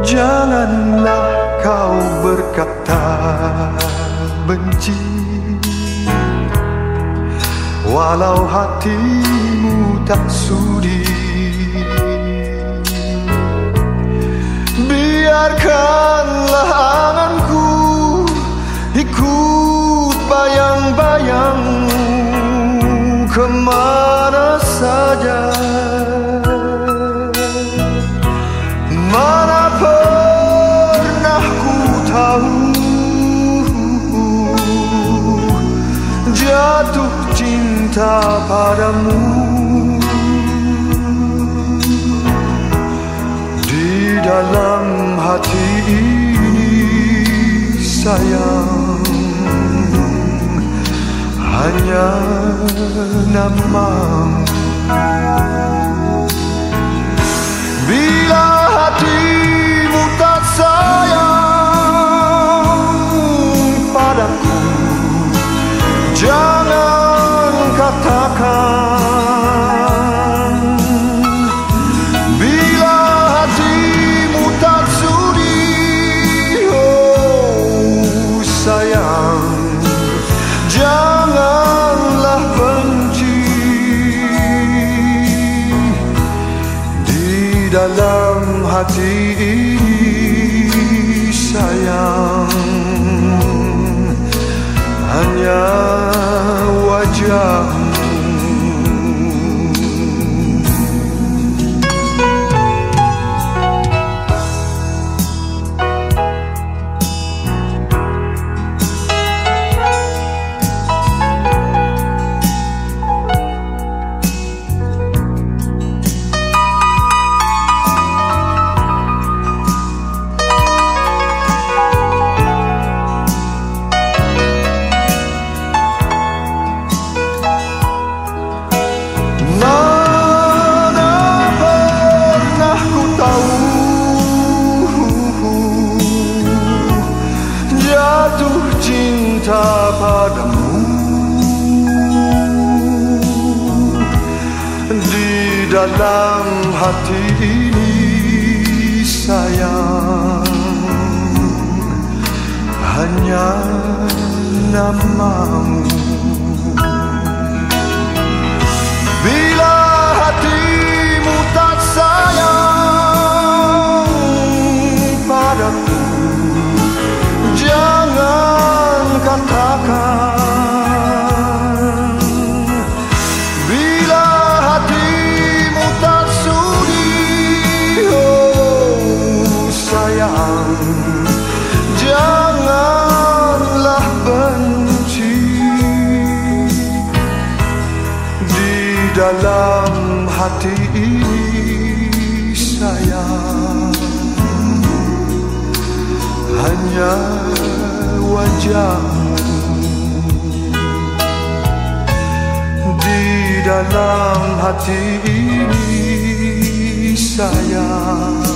Janganlah kau berkata benci, walau hatimu tak sudi. Biarkanlah anganku ikut bayang-bayangmu kemana saja. Mana pernah ku tahu jatuh cinta padamu. Di dalam hati ini sayang, hanya namamu. Bila hatimu tak sayang padaku, jangan katakan. Bila hatimu tak sudi, oh sayang, janganlah benci. Di dalam hati ini sayang, hanya wajahmu. Cinta padamu di dalam hati ini sayang, hanya namamu. Bila hatimu tak sayang padaku, jangan katakan. Bila hatimu tak sudi, oh sayang, janganlah benci. Di dalam hati ini sayang, hanya wajahmu. Di dalam hati ini sayang,